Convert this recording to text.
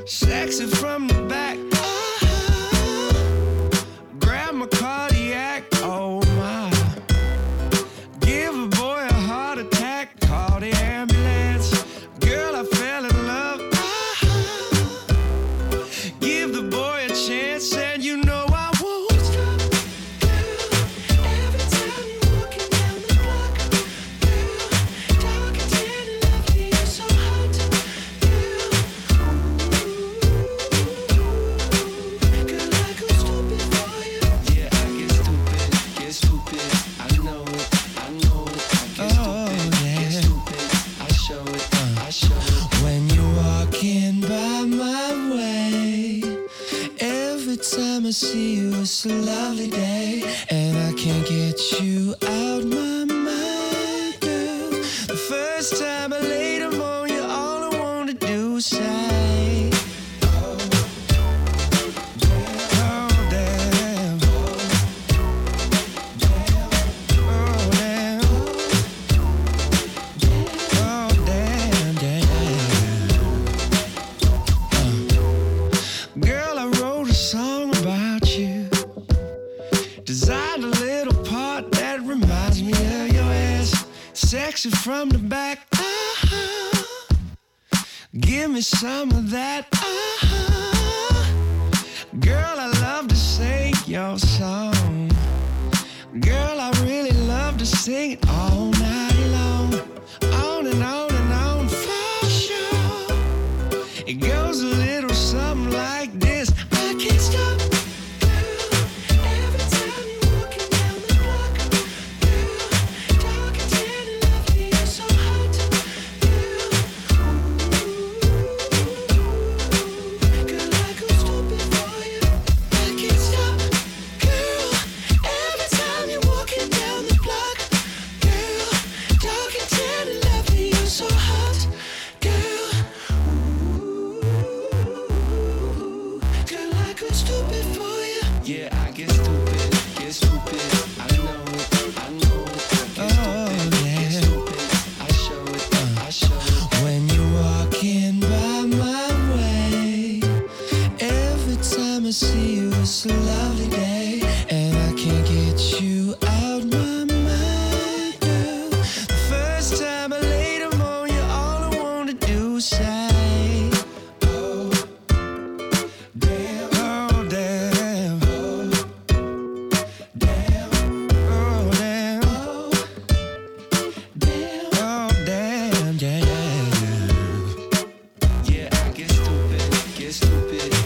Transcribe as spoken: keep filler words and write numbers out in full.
Sexy from the back. Grab my cardiac. Oh my. Give a boy a heart attack. Call the ambulance. Girl, I fell in love. Give the boy a chance, and you know I won't stop. Girl, every time you're walking down the block. Girl, dark and tan and lovely, you're so hot. Girl, girl, I go stupid for you. Yeah, I get stupid, get stupid. I know it, I know it. I get stupid, get stupid. I show it, I show it. When you're walking by my way, every time I see you, it's a lovely day, and I can't get you out my mind, girl. The first time I laid them on you, all I wanna do is say, oh, damn, oh, damn, oh, damn, oh, damn, damn. Girl, I wrote a song about you. Designed a little part that reminds me of your ass. Sexy from the back. Uh-huh. Give me some of that. Uh-huh. Girl, I love to sing your song. Girl, I really love to sing it all night long. On and on and on for sure. It goes a little something like this. I can't stop. Girl, every time you're walking down the block. Girl, dark and tan and lovely, you're so hot. Girl, girl, I go stupid for you. I can't stop. Girl, every time you're walking down the block. Girl, dark and tan and lovely, you're so hot. Girl, girl, I go stupid for you. Yeah, I get stupid, get stupid. I know it, I know it. I get stupid, get stupid. I show it, I show it. When you're walking by my way, every time I see you, it's a lovely day, and I can't get you out my mind, girl. The first time I laid them on you, all I wanna do is say, oh, damn, oh, damn, oh, damn, oh, damn, oh, damn, oh, damn, yeah. Yeah, I get stupid, get stupid.